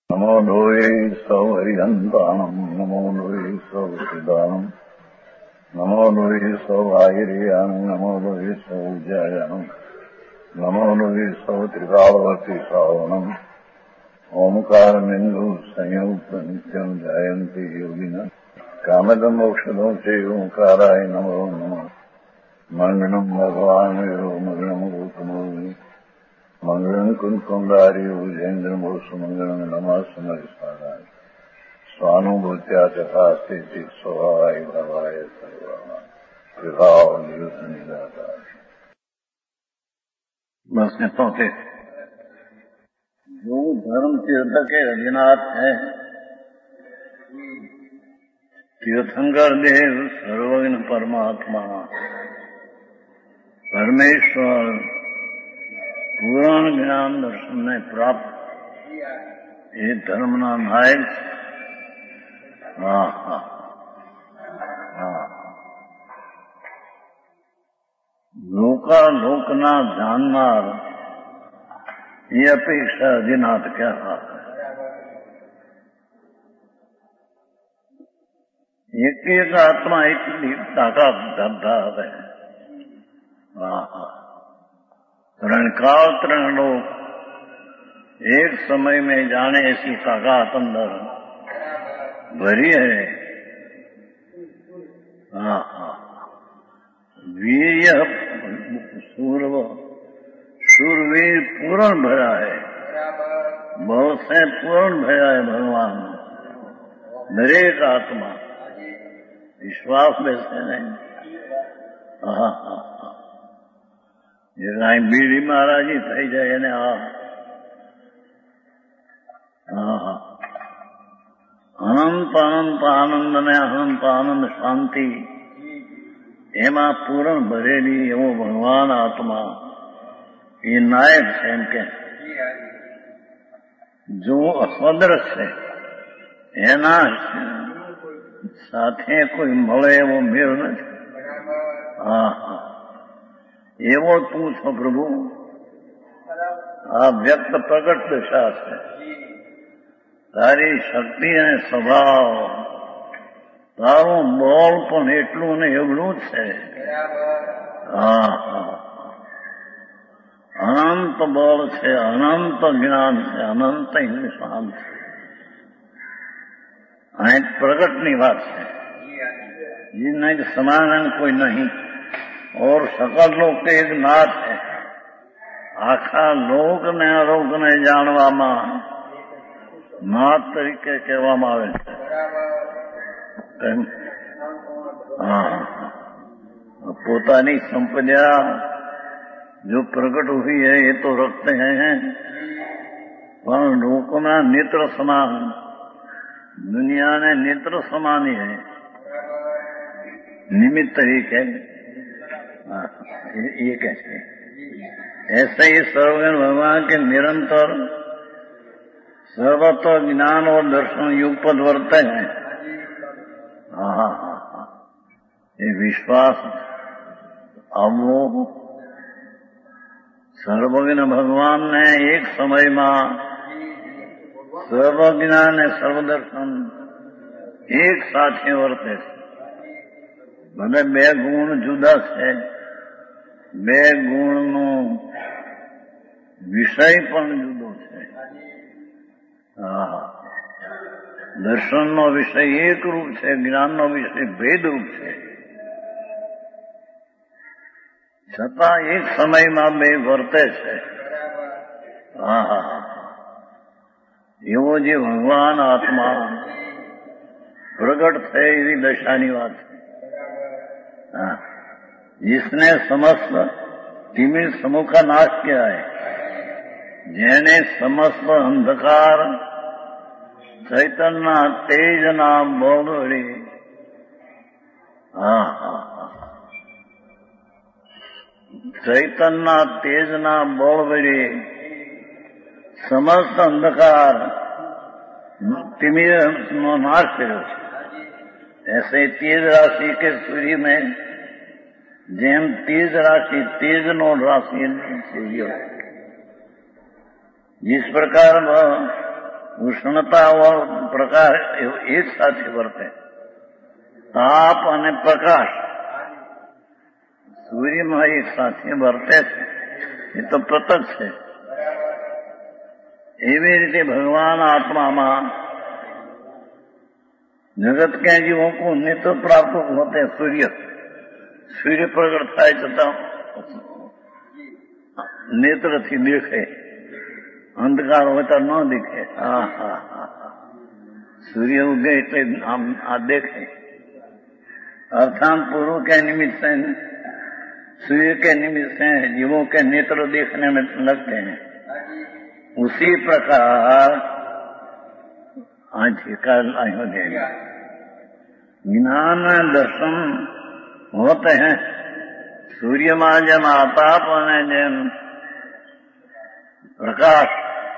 नमो लोये सौहरिहन्ताणम् नमो लोये सौहृदानम् नमो लोये सौभागिर्यानम् नमो लोये सौज्यायानम् नमो लोये सौत्रिकालवती सावनम् ओंकारमिन्दु संयुक्त नित्यम् जायन्ति योगिनः कामदम् मोक्षदम् च ओंकाराय नमो नमः मङ्गलम् भगवान् विरो मङ्गलम् रूपमोहि मंगलम कुंकुंडारी उजेन्द्रमोसु मंगलम नमः समरिसाराय स्वानुभूत्या तथा स्थिति स्वभावाय भवाय सर्वमा विभाव नियुक्त निराकार। बस कहता के जो धर्म तीर्थ के अधिनाथ है तीर्थंकर देव सर्वज्ञ परमात्मा परमेश्वर पूर्ण ज्ञान दर्शन ने प्राप्त ये धर्म ना नायक लोका लोकना जाननार ये अपेक्षा अधिनाथ क्या हाथ है। एक आत्मा एक ताकत धरता है। रणकाल तरण लोग एक समय में जाने ऐसी ताकत अंदर भरी है। वीर शूरवीर पूर्ण भरा है। बहुत से पूर्ण भरा है भगवान दरेक आत्मा विश्वास वैसे नहीं। ये राय बीड़ी महाराज ही थी जाए ने अनंत अनंत आनंद ने अनंत आनंद शांति एमा पूर्ण भरेली एवो भगवान आत्मा ये नायक है इनके जो असदृश है एना साथे कोई મળે वो मेल નથી। एवो तू छो प्रभु आ व्यक्त प्रकट दशा है तारी शक्ति ने स्वभाव तारो बोल पण एटलू ने एवड़ू छे। अनंत बोल छे अनंत ज्ञान छे अनंत इंसान छे। आ एक प्रकटनी बात है जिनने समान कोई नहीं और सकल लोक के एक नाथ है। आखा लोक ने अलोक ने जानवामा नाथ तरीके कहेवामां आवे छे। पोतानी संपदा जो प्रकट हुई है ये तो रखते हैं पर लोकोना नेत्र समान दुनिया ने नेत्र समान ही है निमित्त तरीके ये कैसे ऐसे ही सर्वज्ञ भगवान के निरंतर सर्वत्र ज्ञान और दर्शन युगपद वर्ते हैं। ये विश्वास अब वो सर्वज्ञ भगवान ने एक समय में सर्वज्ञान ने सर्वदर्शन एक साथ वर्ते भले बे गुण जुदा है बे गुणनो विषय पण जुदो छे। दर्शननो विषय एक रूप है ज्ञाननो विषय भेद रूप है छतां एक समय में बे वर्ते छे। एवो जे भगवान आत्मा प्रगट थे एवी दशानी बात है जिसने समस्त तिमिर समूह का नाश किया है जेने समस्त अंधकार चैतन्य तेज नाम बोली चैतन्य तेज नाम बोली समस्त अंधकार तिमिर नो नाश करो। ऐसे तेज राशि के सूर्य में जेम तेज राशि तेज नो राशि जिस प्रकार ઉષ્ણતા और પ્રકાશ એક સાથે વર્તે. તાપ અને પ્રકાશ સૂર્યમાં એક સાથે વર્તે છે, એ તો પ્રત્યક્ષ છે. એવી રીતે भगवान आत्मा जगत के जीवों को नेत्र प्राप्त होते हैं. सूर्य प्रकट થાય છતાં નેત્રથી દેખે, અંધકાર હોય તો ન દેખે. सूर्य उगे એટલે આમ આ દેખે. अर्थात पूर्व के निमित्त से सूर्य के निमित्त से जीवों के नेत्र देखने में लगते हैं. उसी प्रकार आज कल अयोध्या ज्ञान दर्शन होते हैं. सूर्य में जब आताप અને જેમ प्रकाश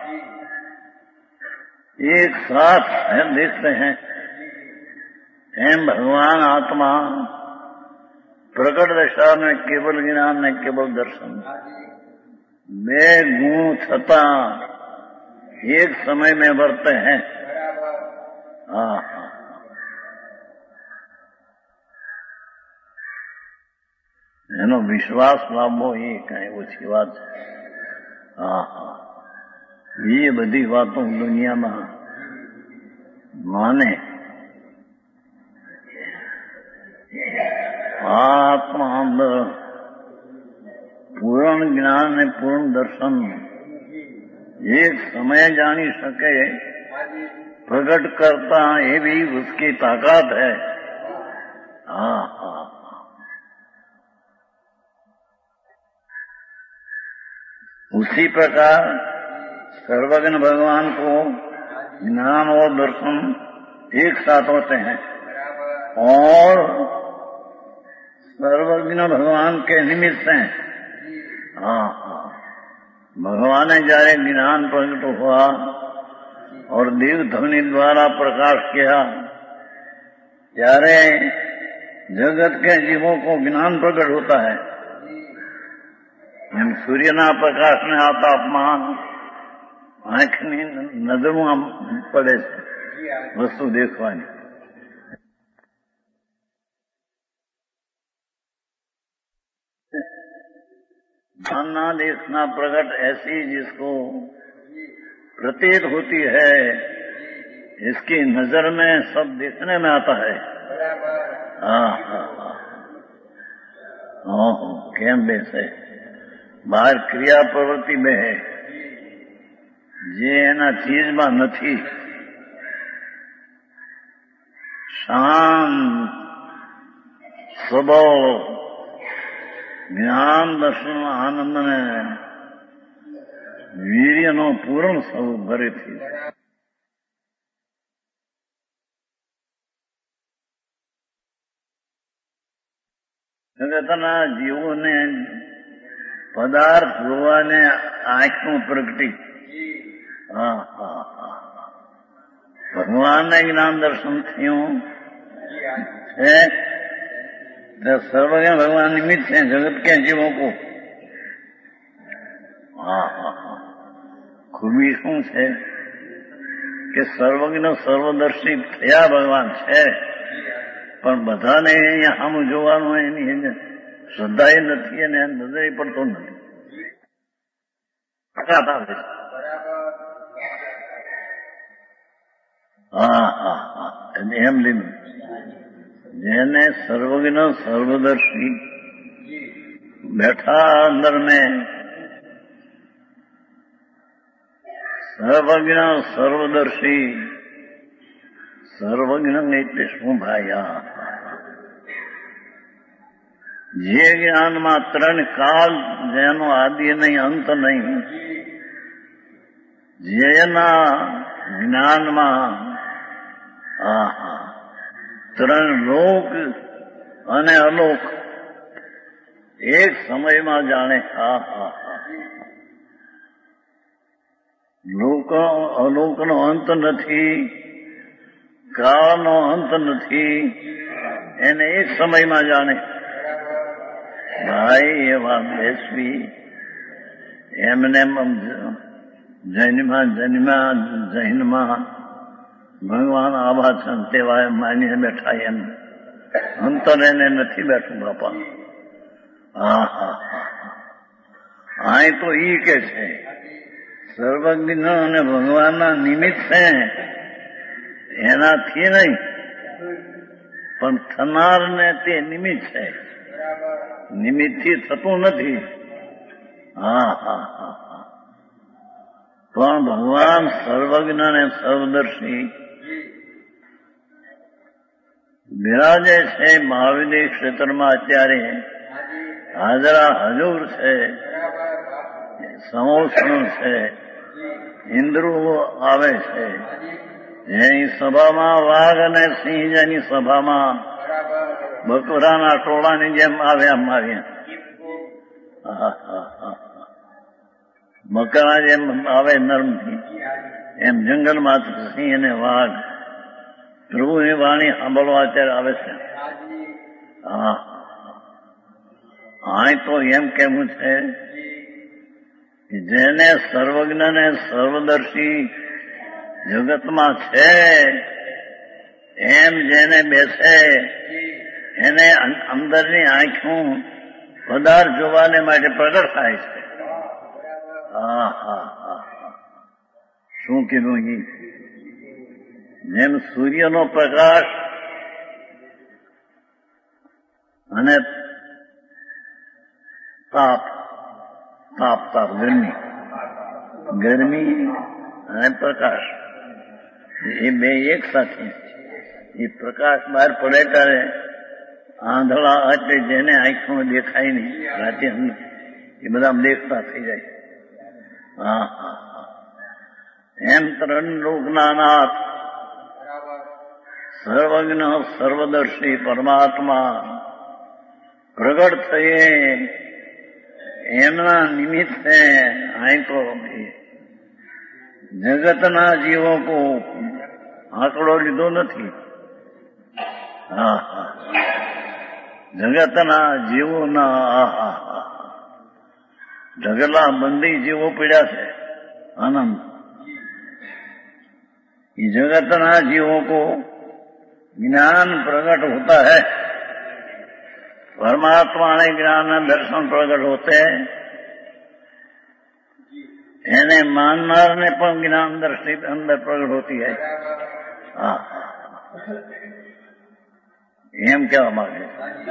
एक साथ देखते हैं, एम भगवान आत्मा प्रकट दशा में केवल ज्ञान ने केवल दर्शन बे गुण छता एक समय में वर्ते हैं. એનો વિશ્વાસ લાવવો એ કઈ ઓછી વાત છે. એ બધી વાતો દુનિયામાં માને. આત્મા અંદર પૂર્ણ જ્ઞાન ને પૂર્ણ દર્શન एक समय जानी सके, प्रकट करता एवी उसकी ताकत है. उसी प्रकार सर्वज्ञ भगवान को ज्ञान और दर्शन एक साथ होते हैं और सर्वज्ञ भगवान के निमित्त हैं. भगवान ने जारे ज्ञान प्रकट हुआ और दिव्य ध्वनि द्वारा प्रकाश किया, जारे जगत के जीवों को ज्ञान प्रकट होता है. એમ સૂર્યના પ્રકાશને આ તાપમાન આંખની નજરમાં પડે છે વસ્તુ દેખવાની. जानना देखना प्रकट ऐसी जिसको प्रतीत होती है, इसकी नजर में सब देखने में आता है. કેમ બેસે બહાર ક્રિયા પ્રવૃત્તિ બે હે જે એના ચીજમાં નથી. શાંત સ્વભાવ જ્ઞાન દર્શન આનંદ ને વીર્યનો પૂર્ણ સ્વરૂપ ભરેથી જગતના જીવોને પદાર્થ જોવાને આંખનું પ્રગટી. ભગવાનને જ્ઞાન દર્શન થયું છે. सर्वज्ञ भगवान निमित्त है जगत के जीवों को. खूबी શું છે કે સર્વજ્ઞ સર્વદર્શી થયા ભગવાન છે, પણ બધાને અહીંયા સામું જોવાનું એની શ્રદ્ધા એ નથી અને નજરે પડતો નથી. એમ લીધું જેને सर्वज्ञ सर्वदर्शी बैठा अंदर में, सर्वज्ञ सर्वदर्शी सर्वज्ञ એટલે શું ભાઈ? જે જ્ઞાનમાં ત્રણ કાળ જેનો આદિ નહીં અંત નહીં, જેના જ્ઞાનમાં ત્રણ લોક અને અલોક એક સમયમાં જાણે. લોક અલોકનો અંત નથી, કાળનો અંત નથી, એને એક સમયમાં જાણે. ભાઈ એ વાત બેસવી એમને જૈનમાં ભગવાન આવા છે તેવા માનીને બેઠા એમ અંતર એને નથી બેઠું બાપા. હા હા હા તો ઈ કે છે સર્વજ્ઞ અને ભગવાનના નિમિત્ત છે એનાથી નહીં પણ થનારને તે નિમિત્ત છે, નિમિત્તથી થતું નથી. હા હા હા હા પણ ભગવાન સર્વજ્ઞ અને સર્વદર્શી બિરાજે છે મહાવિદ્ય ક્ષેત્રમાં. અત્યારે હાજરા હજુર છે, સમોષણ છે, ઇન્દ્રો આવે છે. જેની સભામાં વાઘ અને સિંહ, જેની સભામાં બકરાના ટોળાની જેમ આવ્યા. બકરા જેમ આવે નર્મથી, એમ જંગલમાં સિંહ અને વાઘ પ્રભુની વાણી સાંભળવા અત્યારે આવે છે. હા હા તો એમ કેવું છે જેને સર્વજ્ઞ ને સર્વદર્શી જગતમાં છે એમ જેને બેસે એને અંદરની આંખું પદાર્થ જોવાને માટે પ્રગટ થાય છે. હા હા હા શું કીધું અહીં? જેમ સૂર્યનો પ્રકાશ અને તાપ ગરમી અને પ્રકાશ એ બે એક સાથે, એ પ્રકાશ બહાર પડે ત્યારે આંધળા એટલે જેને આંખમાં દેખાય નહીં રાતે એ બધા દેખતા થઈ જાય. હા હા હા એમ ત્રણ લોકના નાથ સર્વજ્ઞ સર્વદર્શી પરમાત્મા પ્રગટ થઈએ એમના નિમિત્તે અહીં તો જગતના જીવો કો આંકડો લીધો નથી. હા હા જગતના જીવોના ઢગલા બંદી જીવો પીડ્યા છે. આનંદ जगतना जीवों को ज्ञान प्रकट होता है, परमात्मा ने ज्ञान दर्शन प्रकट होते हैं, એને માનનારને પણ જ્ઞાન દ્રષ્ટિ અંદર પ્રગટ હોતી है. એમ કહેવા માંગે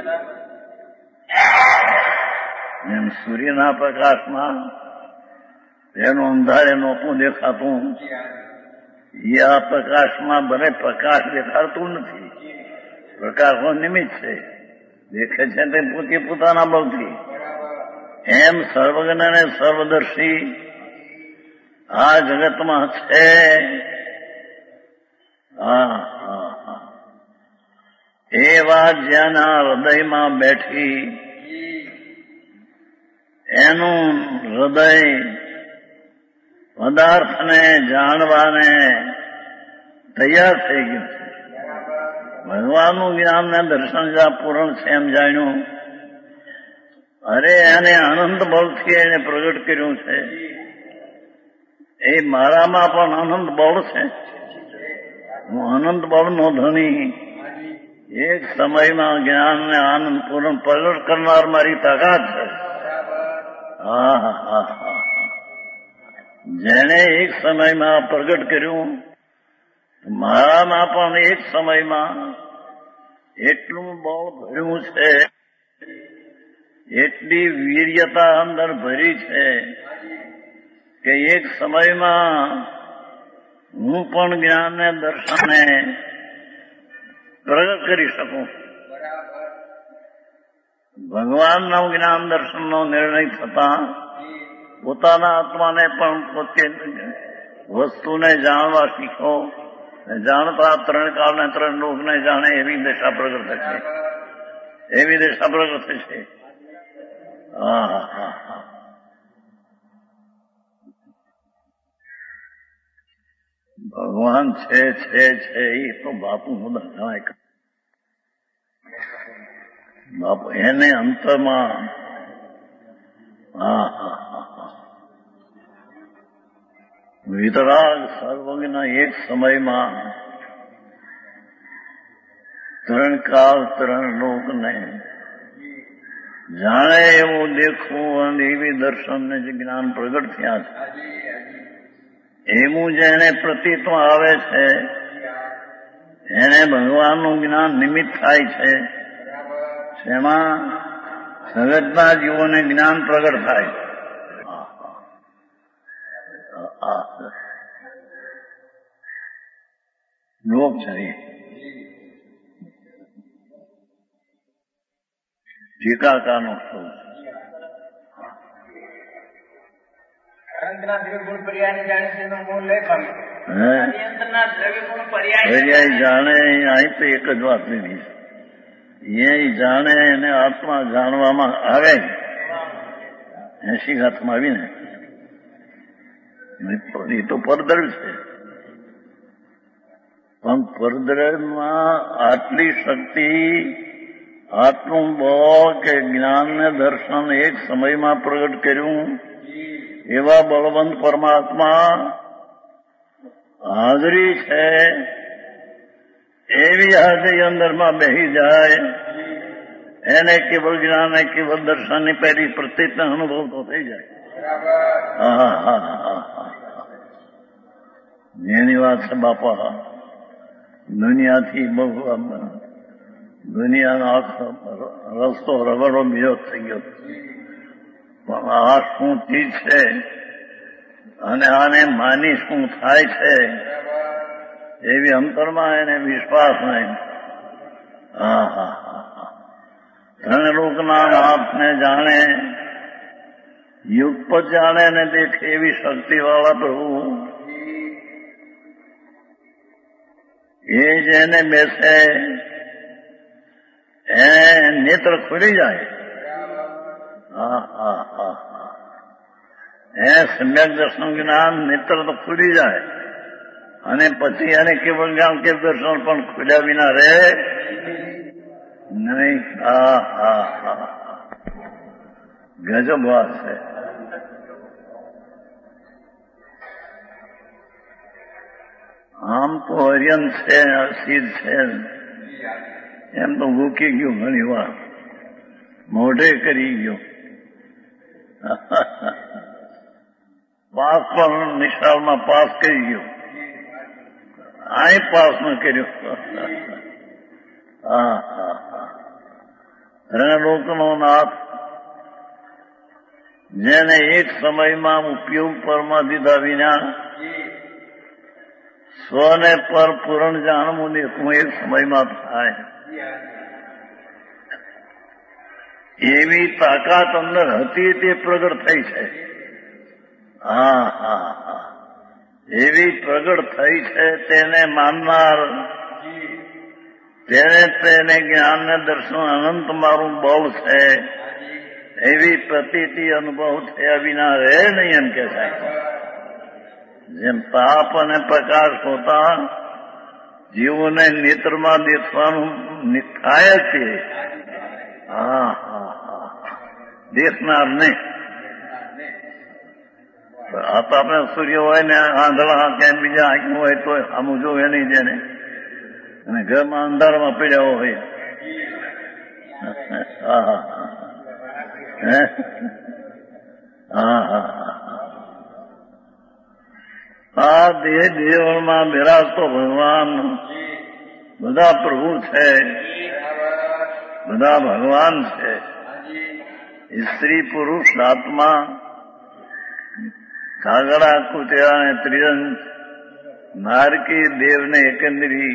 એમ સૂર્યના પ્રકાશમાં એનું અંધારે નહોતું દેખાતું, એ આ પ્રકાશમાં ભલે પ્રકાશ દેખાડતું નથી, પ્રકાશનો નિમિત્ત છે, દેખે છે તે પોતે પોતાના બળથી. એમ સર્વજ્ઞ અને સર્વદર્શી આ જગતમાં છે. એ વાત જેના હૃદયમાં બેઠી એનું હૃદય પદાર્થને જાણવાને તૈયાર થઈ ગયું છે. ભગવાનનું જ્ઞાન ને દર્શન જ્યાં પૂર્ણ છે એમ જાણ્યું. અરે એને અનંત બળથી એને પ્રગટ કર્યું છે. એ મારામાં પણ અનંત બળ છે. હું અનંત બળનો ધણી. એક સમયમાં જ્ઞાન ને આનંદ પૂર્ણ પ્રગટ કરનાર મારી તાકાત છે. જેને એક સમયમાં પ્રગટ કર્યું, મારામાં પણ એક સમયમાં એટલું બળ ભર્યું છે, એટલી વીર્યતા અંદર ભરી છે કે એક સમયમાં હું પણ જ્ઞાનને દર્શનને પ્રગટ કરી શકું. ભગવાનના જ્ઞાન દર્શનનો નિર્ણય થતા પોતાના આત્માને પણ પોતે વસ્તુને જાણવા શીખો. જાણતા ત્રણ કાળને ત્રણ લોકને જાણે એવી દશા પ્રગટ થશે. એવી દશા પ્રગટ થશે. ભગવાન છે એ તો બાપુ મુદા જણાય. બાપુ એને અંતરમાં વિતરાગ સર્વજ્ઞ એક સમયમાં ત્રણ કાળ ત્રણ લોકને જાણે એવું દેખવું અને એવી દર્શનને જે જ્ઞાન પ્રગટ થયા છે એવું જેને પ્રતીતમાં આવે છે એને ભગવાનનું જ્ઞાન નિમિત્ત થાય છે. એમાં સગતના જીવોને જ્ઞાન પ્રગટ થાય. લોક છે ટીકાકારનો શબ્દ પર્યાય જાણે અહીં તો એક જ વાત લીધી એ જાણે એને આત્મા જાણવામાં આવે 80 હાથમાં આવીને એ તો પરદ્રવ્ય છે. પણ પરદ્રવ્યમાં આટલી શક્તિ આટલું બળ કે જ્ઞાનને દર્શન એક સમયમાં પ્રગટ કર્યું એવા બળવંત પરમાત્મા હાજરી છે એવી હાજરી અંદરમાં બેસી જાય એને કેવળ જ્ઞાન કેવળ દર્શનની પહેલી પ્રતીતનો અનુભવ તો થઈ જાય. એની વાત છે બાપા. દુનિયાથી બહુ દુનિયાનો આખો રસ્તો રગડો બીજો થઈ ગયો. પણ આ શું ચીજ છે અને આને માની શું થાય છે એવી અંતરમાં એને વિશ્વાસ નહીં. ત્રણ લોકના નાથને જાણે યુગપત જાણે ને દેખે એવી શક્તિવાળા પ્રભુ એ જેને બેસે એને નેત્ર ખુલી જાય. એ સમ્યક દર્શન જ્ઞાન નેત્ર તો ખુલી જાય અને પછી એને કેવળ જ્ઞાન કે દર્શન પણ ખુલ્યા વિના રહે નહીં. ગજબ વાત છે. આમ તો હરિયન છે સિદ્ધ છે એમ તો મૂકી ગયું ઘણી વાર મોઢે કરી ગયો. પાસ પણ નિશાળમાં પાસ કરી ગયો અહીં પાસ ન કર્યો. રણલોકનો નાથ જેને એક સમયમાં ઉપયોગ પરમાં દીધા વિના સ્વને પર પૂરણ જાણવું દેખવું એક સમયમાં થાય એવી તાકાત અંદર હતી તે પ્રગટ થઈ છે. એવી પ્રગટ થઈ છે તેને માનનાર તેને જ્ઞાનને દર્શન અનંત મારું બળ છે એવી પ્રતીતિ અનુભવ થયા વિના રહે નહીં એમ કે છે. જેમ તાપ અને પ્રકાશ હોતા જીવોને નેત્રમાં દેખવાનું થાય છે દેખનાર નહીં. આ તો આપણે સૂર્ય હોય ને આંધળા ક્યાંય બીજા આંખી હોય તો આમ જોવે નહીં જેને અને ઘરમાં અંધારામાં પીડ્યા હોય. આ દેહ દેવળમાં બિરાજતો ભગવાન બધા પ્રભુ છે બધા ભગવાન છે. સ્ત્રી પુરુષ આત્મા કાગડા કૂતરા અને ત્રિરંગ નારકી દેવને એકંદરી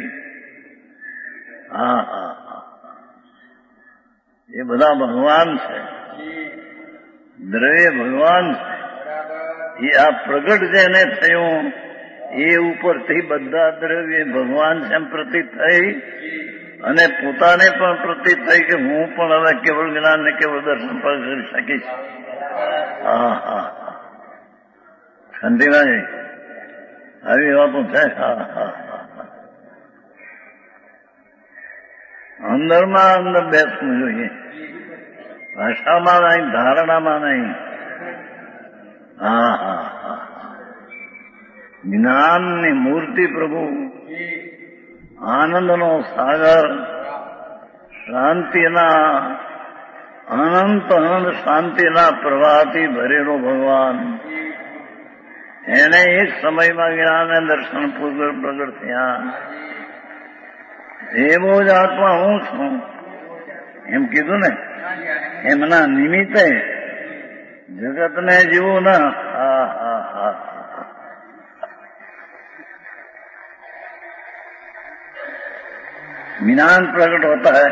એ બધા ભગવાન છે. દ્રવ્ય ભગવાન છે. એ આ પ્રગટ જેને થયું એ ઉપરથી બધા દ્રવ્ય ભગવાન જેમ પ્રતીત થઈ અને પોતાને પણ પ્રતીત થઈ કે હું પણ હવે કેવળ જ્ઞાન ને કેવળ દર્શન પણ કરી શકીશ. શાંતિભાઈ આવી વાતો છે. અંદરમાં અંદર બેસવું જોઈએ ભાષામાં નહીં ધારણામાં નહીં. જ્ઞાનની મૂર્તિ પ્રભુ, આનંદનો સાગર, શાંતિના અનંત અનંત શાંતિના પ્રવાહથી ભરેલો ભગવાન, એને એક સમયમાં જ્ઞાનને દર્શન પ્રગટ થયા. એવો જ આત્મા હું છું એમ કીધું ને, એમના નિમિત્તે જગતને જીવું ના. હા હા હા, ज्ञान प्रकट होता है.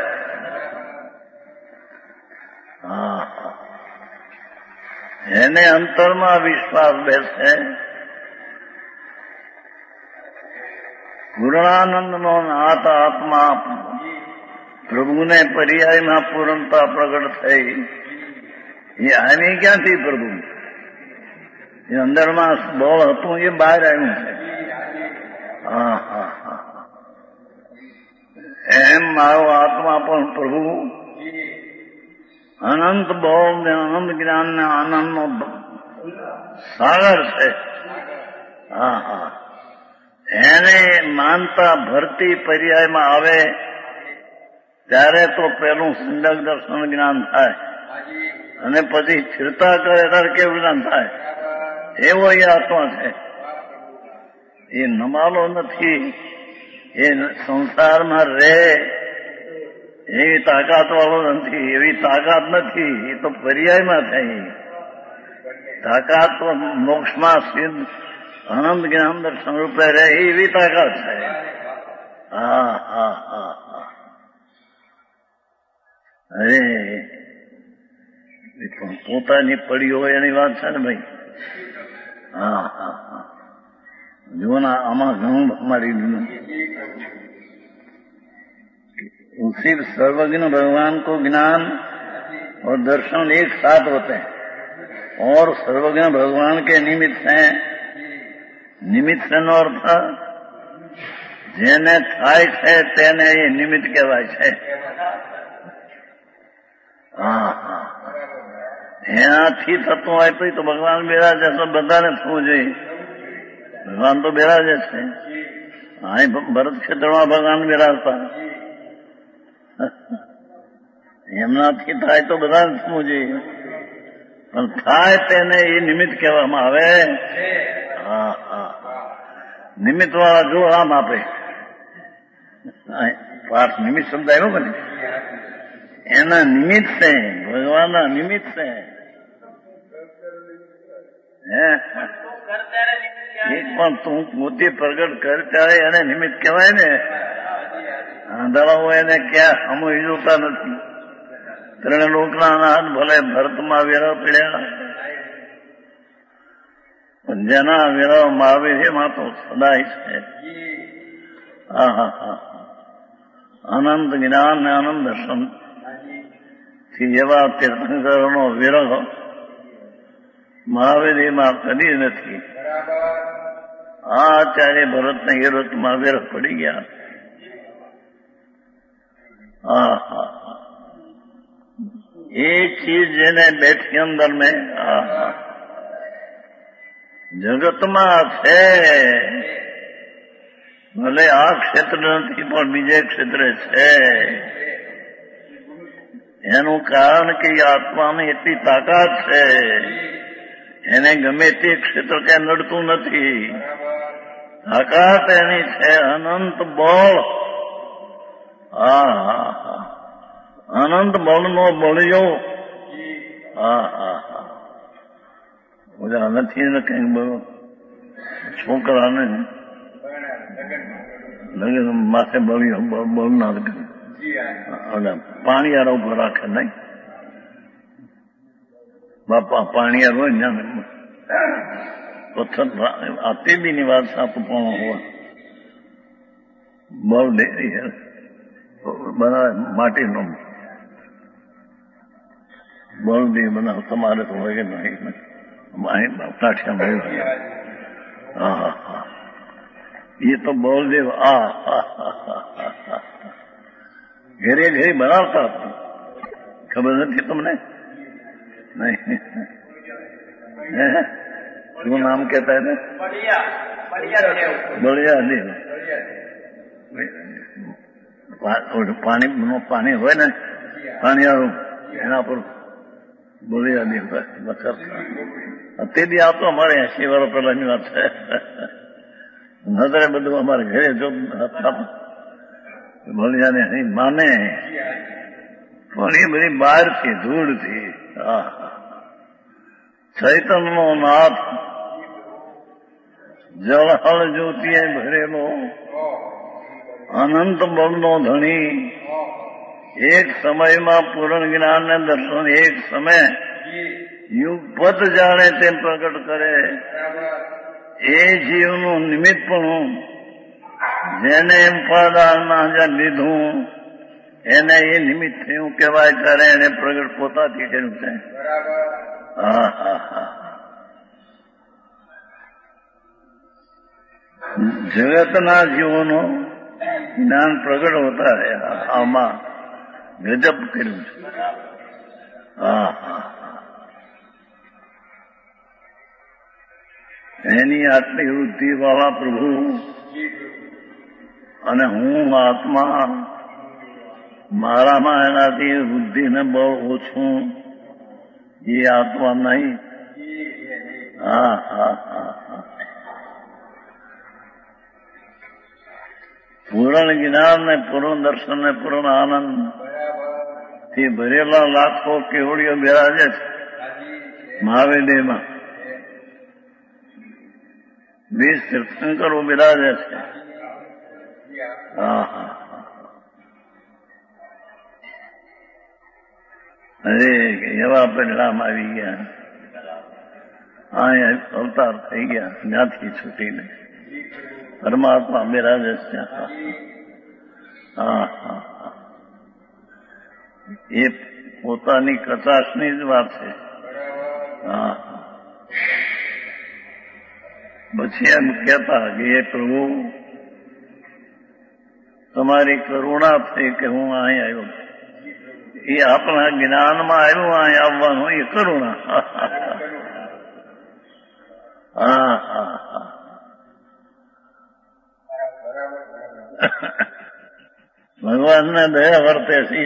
એને અંતરમાં વિશ્વાસ બેસે. પૂર્ણાનંદનો નાથ આત્મા પ્રભુને પર્યાયમાં પૂર્ણતા પ્રગટ થઈ. એ આવી ક્યાંથી પ્રભુ? એ અંદરમાં બળ હતું એ બહાર આવ્યું છે. હા હા હા, એમ મારો આત્મા પણ પ્રભુ અનંત બળ ને અનંત જ્ઞાન ને આનંદનો સાગર છે. હા હા, એને માનતા ભરતી પર્યાયમાં આવે ત્યારે તો પેલું સંડક દર્શન જ્ઞાન થાય, અને પછી સ્થિરતા કરે ત્યારે કેવું જ્ઞાન થાય. એવો એ આત્મા છે. એ નમાલો નથી, એ સંસારમાં રહે એવી તાકાત વાળો નથી, એવી તાકાત નથી. એ તો પર્યાયમાં થઈ. તાકાત તો મોક્ષમાં સિદ્ધ આનંદ જ્ઞાન દર્શન રૂપે રહે એવી તાકાત છે. હા હા હા હા, અરે પણ પોતાની પડી હોય એની વાત છે ને ભાઈ. હા હા હા, જો ના આમાં ઘણું મારી દીધું. उसी सर्वज्ञ भगवान को ज्ञान और दर्शन एक साथ होते हैं, और सर्वज्ञ भगवान के निमित्त हैं. નિમિત્ત નો અર્થ જેને થાય છે તેને એ નિમિત્ત કહેવાય છે. હા હા, એનાથી થતું હોય તો ભગવાન બિરાજે તો બધાને થવું જોઈએ. ભગવાન તો બિરાજે છે. અહીં ભરત ક્ષેત્રમાં ભગવાન બિરાજતા. એમનાથી થાય તો બધા થવું જોઈએ, પણ થાય તેને એ નિમિત્ત કહેવામાં આવે. હા હા, નિમિત્ત વાળા જો આમ આપે પાઠ નિમિત્ત શબ્દ આવ્યો કે નહીં, એના નિમિત્ત છે, ભગવાનના નિમિત્ત છે. એક પણ તું પોતે પ્રગટ કર ત્યારે એને નિમિત્ત કહેવાય ને. આંધળાઓ એને ક્યાં અમુક જોતા નથી. ત્રણ લોકના નાથ ભલે ભરતમાં વેરા પીડ્યા, પણ જેના વેરામાં આવે એમાં તો સદાય છે. હા હા હા, અનંત જ્ઞાન ને આનંદ દર્શન થી એવા તીર્થંકરોનો વિરહ મહાવીરમાં કદી નથી. આ આચાર્ય ભરતને એ ઋતુમાં વિરહ પડી ગયા. હા હા, એક ચીજ જેને બેઠી અંદર મેં જગતમાં છે, ભલે આ ક્ષેત્ર નથી પણ બીજે ક્ષેત્રે છે. એનું કારણ કે આત્માની એટલી તાકાત છે, એને ગમે તે ક્ષેત્ર ક્યાં નડતું નથી. તાકાત એની છે, અનંત બળ. હા હા હા, અનંત બળનો બળ્યો. હા હા હા, બધા નથી ને કઈ બળ છોકરાને લગન માથે બળ્યો બળ ના પાણીયાર ઉપર રાખે નહીં. બાપા પાણીયાર હોય ને પથ્થર આપે બી ની વાત સાપ પણ હોય બળ દે બનાવે માટીનો બળ દે બનાવ. તમારે તો હોય કે નહીં, કાઠિયામાં હોય. હા હા હા, એ તો બળદેવ ઘેરે ઘેરે બનાવતા. ખબર નથી તમને? નહીં वो नाम कहता है ना बढ़िया देव पानी હોય ને પાણીયાળું એના પર બોલિયા દેવ તે દી આવતો અમારે 80 વર્ષ પહેલાની વાત છે. નજરે બધું અમારે ઘરે જો બોલિયાને અહીં માને પણ એ બધી બહારથી ધૂળથી ચૈતનનો નાથ જળહળ જ્યોતિએ ભરેલો અનંત બળનો ધણી એક સમયમાં પૂર્ણ જ્ઞાનને દર્શન એક સમય યુગપત જાણે તેમ પ્રગટ કરે એ જીવનું નિમિત્તપણું જેને એમ પાદાના લીધું એને એ નિમિત્ત થયું કહેવાય ત્યારે એને પ્રગટ પોતાથી કર્યું છે. જગતના જીવોનો જ્ઞાન પ્રગટ હોતા હે આમાં ગજબ કર્યું છે. એની આટલી વૃત્તિ વાળા પ્રભુ અને હું આત્મા મારામાં એનાથી બુદ્ધિને બળ ઓછું એ આત્મા નહીં. પૂર્ણ જ્ઞાન ને પૂર્ણ દર્શન ને પૂર્ણ આનંદ થી ભરેલા લાખો કેવડીઓ બિરાજે છે મહાવેદેમાં. 20 તીર્થંકરો બિરાજે છે. અરે એવા પરિણામ આવી ગયા. અહીંયા અવતાર થઈ ગયા જ્ઞાથી છૂટીને પરમાત્મા બિરાજે છે. એ પોતાની કચાશની જ વાત છે. પછી એમ કહેતા કે એ પ્રભુ તમારી કરુણા થઈ કે હું અહીં આવ્યો. એ આપણા જ્ઞાનમાં આવ્યું અહીં આવવાનું એ કરુણા. ભગવાનને દયા વર્તે છે.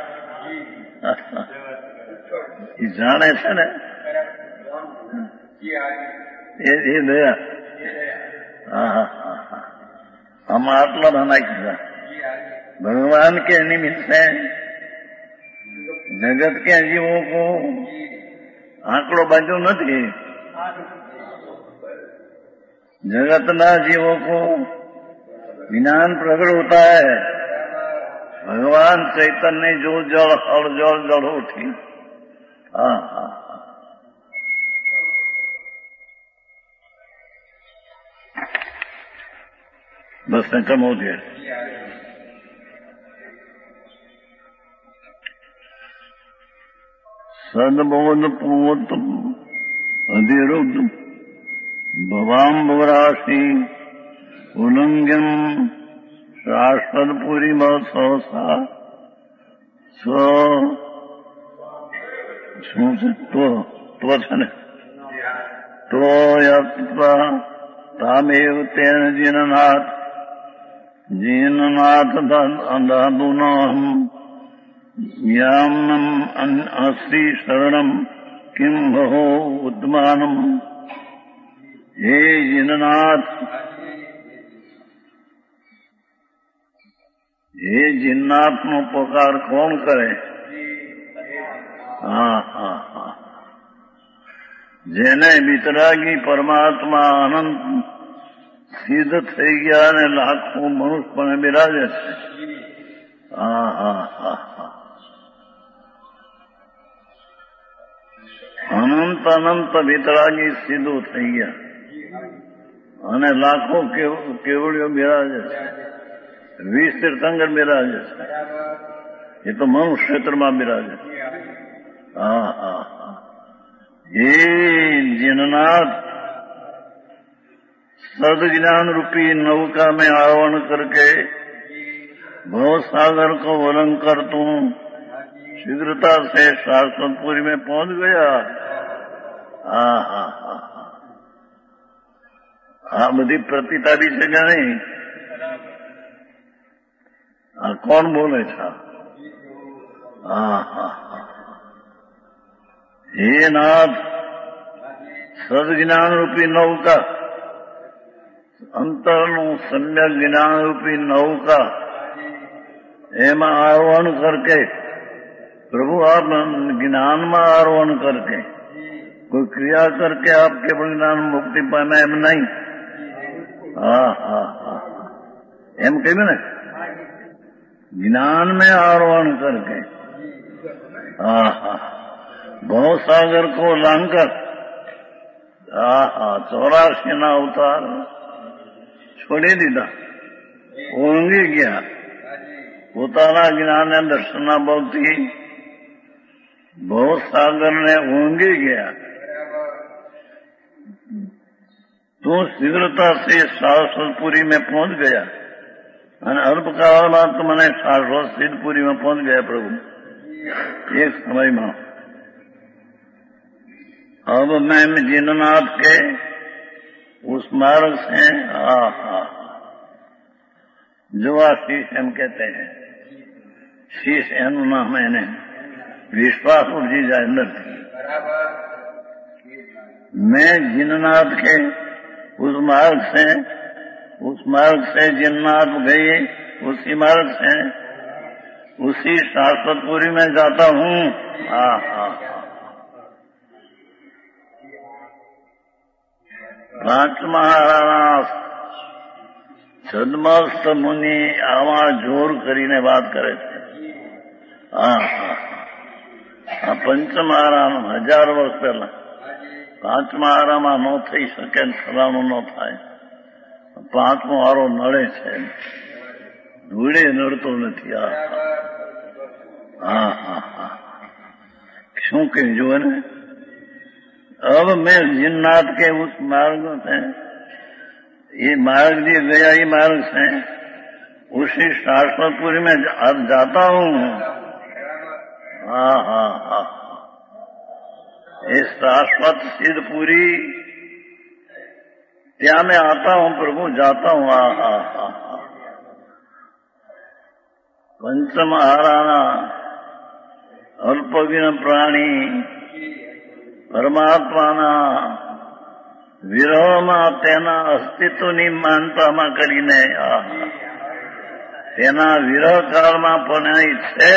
એ જાણે છે ને એ દયા. આમાં આટલા નાના કીધા ભગવાન કે નિમિત્ત है जगत के जीवों को आंकड़ो बाजू नहीं. जगत ना जीवों को ज्ञान प्रकट होता है. भगवान चैतन्य जो जड़ हर जड़ जड़ उठी. बस कम हो गया. सदबोध पूत अधिरुद्ध भवाम्बराशि उल्लंघ्यम शाश्वतपुरी सहसा શું છે તો છે ને તો તામેવ તેન જીનનાથ અંધાદુનહમ યામનમ અસ્તિ શરણમ કિમ ભો ઉદ્માનમ. હે જીનનાથ, હે જીનનાથનો પોકાર કોણ કરે? જેને વિતરાગી પરમાત્મા અનંત સિદ્ધ થઈ ગયા અને લાખો મનુષ્ય પણ બિરાજે છે. અનંત અનંત વિતરાગી સિદ્ધો થઈ ગયા અને લાખો કેવડીઓ બિરાજે છે. 20 તીર્થંકર બિરાજે છે. એ તો મનુષ્ય ક્ષેત્રમાં બિરાજે છે. हे जिननाथ, सदज्ञान रूपी नौका में आरोहण करके भव सागर को वलन कर तू शीघ्रता से शाश्वतपुरी में पहुंच गया. આ બધી પ્રતિતારી છે કે નહીં? આ કોણ બોલે છે? હા હા હા. હે નાથ, સદજ્ઞાન રૂપી નૌકા, અંતરનું સમ્યક જ્ઞાન રૂપી નૌકા, એમાં આરોહણ કરકે प्रभु आप ज्ञान में आरोहण करके कोई क्रिया करके आप केवल ज्ञान मुक्ति पाना एम नहीं। हाँ हाँ हाँ एम कही ने ज्ञान में आरोहण करके हाँ हाँ भव सागर को लांघकर हाँ हाँ 84 ना अवतार छोड़ी दीधा, ओंगी गया પોતાના જ્ઞાન ને દર્શનના બળથી ભવસાગર ને ઊંઘી ગયા। तो शीघ्रता से शाश्वतपुरी में पहुंच गया और अल्पकाल में तो मैंने शाश्वत सिद्धपुरी में पहुंच गया प्रभु एक समय में। अब मैं जिननाथ के उस मार्ग से जो शीश हम कहते हैं, शीश एनु ना मैंने विश्वास उठी जाए अंदर थी। मैं जिननाथ के उस मार्ग से जिननाथ गई, उसी मार्ग से उसी शाश्वतपुरी में जाता हूँ। પાંચ મહારાણા છદ્મસ્ત મુનિ આવા જોર કરીને વાત કરે છે। આ પંચમહારામ 1000 વર્ષ પહેલા પાંચમા હારામાં ન થઈ શકે, ફલાણું ન થાય, પાંચમો હારો નડે છે, ધૂળે નડતો નથી। હા હા હા શું કહ્યું જુઓ ને। अब मैं जिननाथ के उस मार्ग से, ये मार्ग जो गया ये मार्ग से उसी शाश्वतपुरी में अब जाता हूँ। हाँ हाँ हाँ ये शाश्वत सिद्धपुरी त्या मैं आता हूँ प्रभु, जाता हूँ। हाँ हाँ हाँ पंचमहाराणा अल्पविन प्राणी પરમાત્માના વિરહમાં તેના અસ્તિત્વની માનતામાં કરીને તેના વિરહ કાળમાં પણ અહીં છે,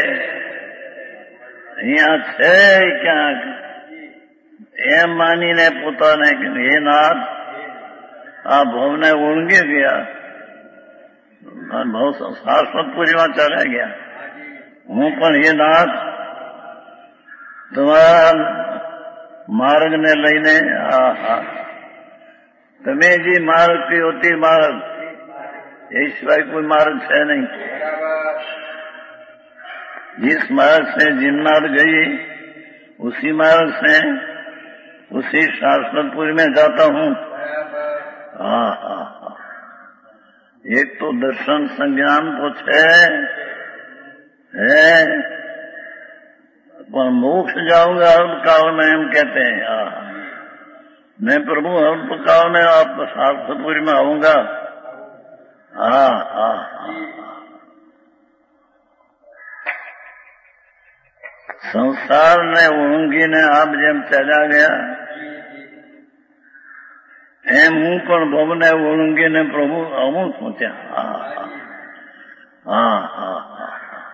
અહીંયા છે ક્યાંક એમ માનીને પોતાને હે નાથ આ ભવને ઓળંગી ગયા, ભવ શાશ્વતપુરીમાં ચાલ્યા ગયા। હું પણ હે નાથ તમારા मार्ग ने लईने तमे जी मार्ग की होती मार्ग, ये सिवाय कोई मार्ग है नहीं। जिस मार्ग से जिननाथ गई उसी मार्ग से उसी शाश्वतपुरी में जाता हूँ। हाँ हाँ हाँ एक तो दर्शन संज्ञान तो है पर मोक्ष जाऊंगा अल्पकाल में, हम कहते हैं मैं प्रभु अल्पकाल में आप शाश्वतपुरी में आऊंगा। हाँ हाँ संसार ने ઊંઘી ने आप જેમ ચલા ગયા એમ હું પણ ભવને ઊંઘીને પ્રભુ આવું છું ત્યાં। हाँ हाँ हाँ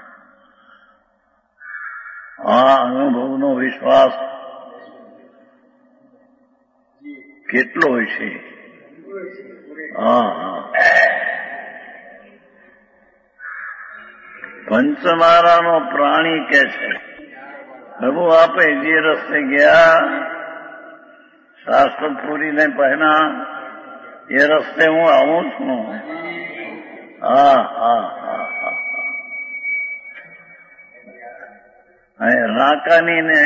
આ અનુભવનો વિશ્વાસ કેટલો હોય છે। પંચમારાનો પ્રાણી કે છે પ્રભુ આપે જે રસ્તે ગયા શાશ્વતપુરીને પહેલા એ રસ્તે હું આવું છું। હા હા હા હા રાકાની ને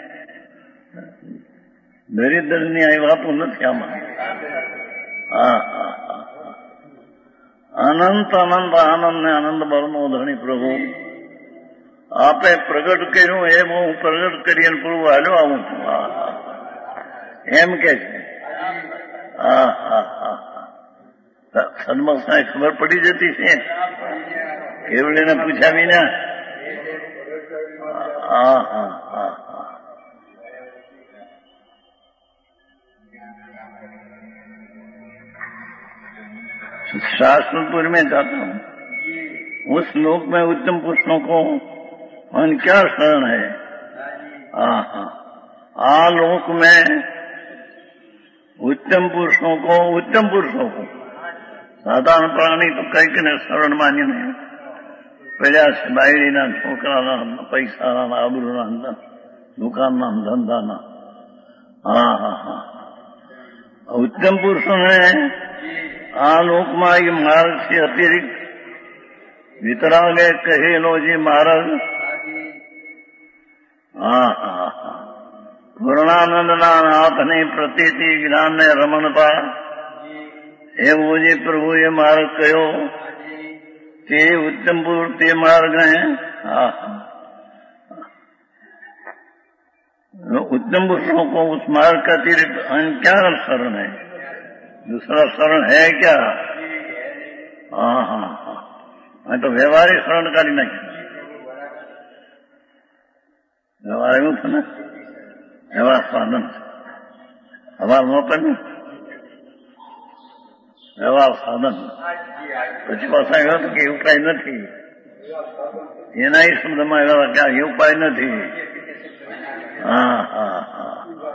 દરિદ્રની આ વાતો નથી આમાં। હા હા હા અનંત અનંત આનંદ ને આનંદ બળનો ધણી પ્રભુ આપે પ્રગટ કર્યું એમ હું પ્રગટ કરીને પ્રભુ હાલ્યો આવું છું। એમ કે છે। હા હા હા સન્મુખ ખબર પડી જતી છે કેવડીને પૂછ્યા વિના. હા હા હા હા. शास्त्रपुर में जाता हूँ, उस लोक में उत्तम पुरुषों को मन क्या शरण है. आ लोक में उत्तम पुरुषों को साधारण प्राणी तो कई ने शरण मानी नहीं પડ્યા છે બાયડીના છોકરાના પૈસાના આબરૂના દુકાનના ધંધાના. હા હા હા. ઉત્તમ પુરુષોને આ લોકમાં એ માર્ગથી અતિરિક્ત વિતરાગે કહેલો જે માર્ગ. હા હા હા. પૂર્ણાનંદના નાથની પ્રતીતિ જ્ઞાનને રમણતા એવો જે પ્રભુએ માર્ગ કયો તે उत्तम पुरुष ते मार्ग है. उत्तम पुरुषों को उस मार्ग का अतिरिक्त क्या शरण है, दूसरा शरण है क्या. हाँ हाँ हाँ. मैं तो व्यवहारिक शरण काढ़ी नाखी. व्यवहार एवं था ना, व्यवहार साधन व्यवहार नહોતો ને, વ્યવહાર સાધન. પછી પાછા એવા કે એવું કઈ નથી, એના શબ્દમાં એવા કે એવું કઈ નથી. હા હા હા.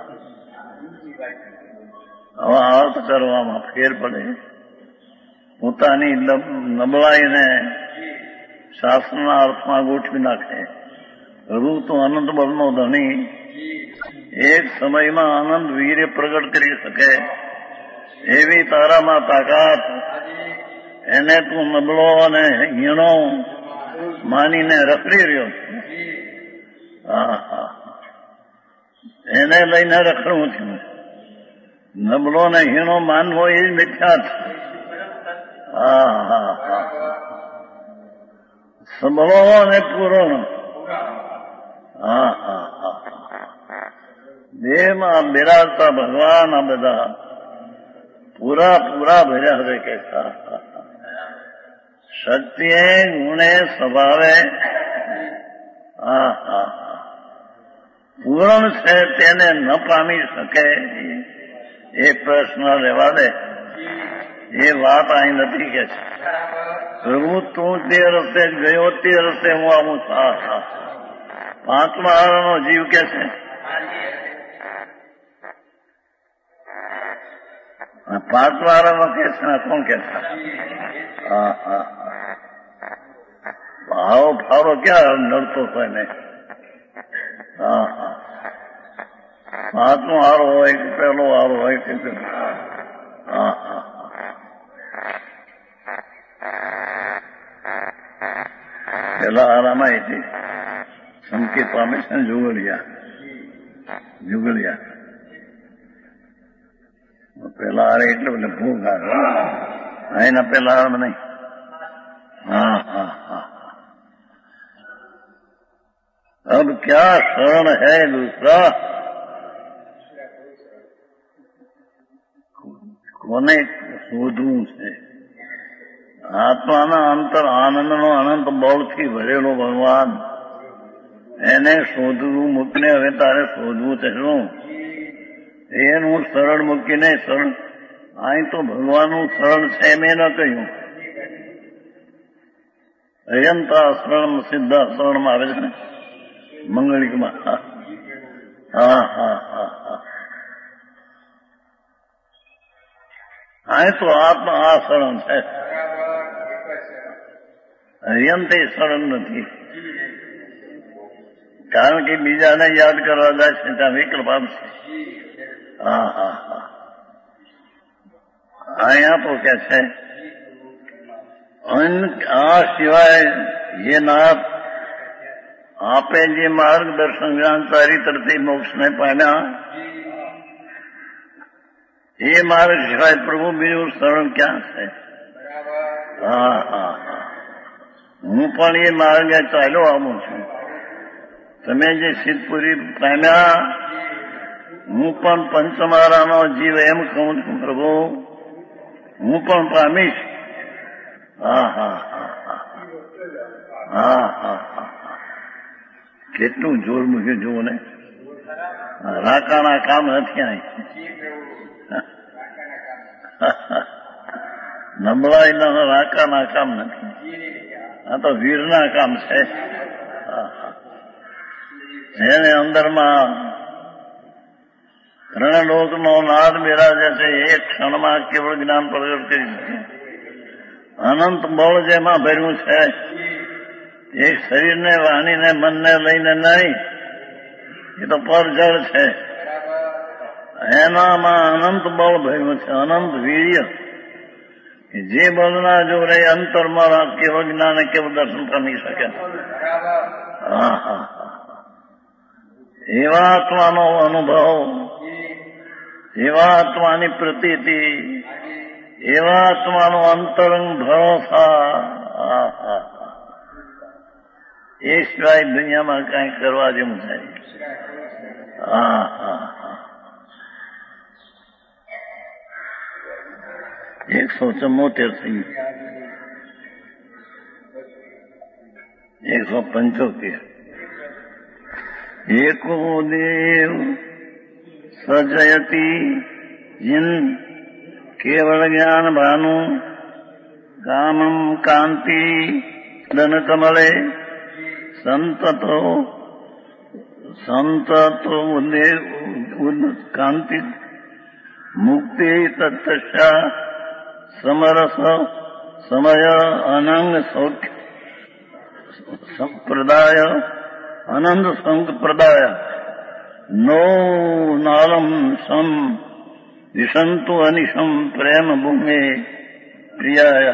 હવે અર્થ કરવામાં ફેર પડે. પોતાની નબળાઈને શાસ્ત્રના અર્થમાં ગોઠવી નાખે. પ્રભુ તો અનંત બળનો ધણી, એક સમયમાં આનંદ વીર્ય પ્રગટ કરી શકે એવી તારામાં તાકાત, એને તું નબળો અને હીણો માનીને રખડી રહ્યો છે. હા હા. એને લઈને રખડવું થયું. નબળો ને હીણો માનવો એ જ મિથ્યા છે. હા હા હા. સબળો અને પૂર્ણ. હા હા હા. દેહમાં બિરાજતા ભગવાન આ બધા પૂરા ભર્યા હવે કહેતા. શક્તિએ ગુણે સ્વભાવે હા હા પૂર્ણ છે તેને ન પામી શકે એ પ્રશ્ન રહેવા દે. એ વાત અહીં નથી કે છે પ્રભુ તું તે રસ્તે ગયો તે રસ્તે હું આવું. હા હા. પાંચમા આરાનો જીવ કે છે પાંચમા આરામાં કે છે કોણ કે છે. હા હા. ભાવ ફારો ક્યાં નડતો હોય ને. હા હા. પાંચમો હારો હોય કે પહેલો હારો હોય કે હા હા. પેલા હારામાં એથી સંકેત પામે છે ને જુગલિયા પેલા હારે એટલે બધે ભૂખ હારે એના પેલા હારામાં નહીં. હા હા હા. अब क्या शरण है दूसरा. કોને શોધવું છે. આત્માના અંતર આનંદનો અનંત બળથી ભરેલો ભગવાન, એને શોધવું મૂકીને હવે તારે શોધવું છે શું. એનું સરળ મૂકીને સરળ અહીં તો ભગવાનનું સરળ છે મેં ન કહ્યું. અયંતા શરણ સિદ્ધા શરણમાં આવે છે ને મંગળિકમાં. હા હા હા હા. અહીં તો આત્મા આ શરણ છે, અયંતે શરણ નથી. કારણ કે બીજાને યાદ કરવા જાય છે ત્યાં વિકલ્પ આપશે. હા હા હા. અહીંયા તો કે છે આ સિવાય ये नाथ आपे જે માર્ગદર્શન જ્ઞાન ચારિત્રથી મોક્ષને પામ્યા એ માર્ગ સિવાય પ્રભુ બીજું શરણ ક્યાં છે. હા હા હા. હું પણ એ માર્ગે ચાલ્યો આવું છું. તમે જે સિદ્ધપુરી પામ્યા હું પણ પંચમારાનો જીવ એમ કહું છું પ્રભુ હું પણ પામીશ. હા હા હા હા હા હા હા કેટલું જોર મૂક્યું જુઓ ને. રાકાના કામ નથી અહીં. નબળાઈ ના રાકાના કામ નથી, આ તો વીરના કામ છે. જેને અંદરમાં રણ નાદ બિરાજે છે એક ક્ષણમાં કેવળ જ્ઞાન પ્રગટ કરી શકે. અનંત બળ જેમાં ભર્યું છે એ શરીરને વાણીને મનને લઈને નહીં, એ તો પરજળ છે. એનામાં અનંત બળ ભર્યું છે, અનંત વીર્ય. જે બળના જોડે અંતરમાં કેવળ જ્ઞાન કેવળ દર્શન પામી શકે. હા હા એવા આત્માનો અનુભવ, એવા આત્માની પ્રતીતિ, એવા આત્માનો અંતરંગ ભરોસા, એ સિવાય દુનિયામાં કઈ કરવા જેવું થાય. હા હા હા 174 થઈ 175. एको देव सजयति जिन केवल ज्ञान भानु कामम कांति धन कमले संततो कांति मुक्ति तत्तस्या समरस समय अनंग सौख्य संप्रदाय आनंद संप्रदाय नो नालम सम विशंतु अनिशम प्रेम भूमे प्रियाय.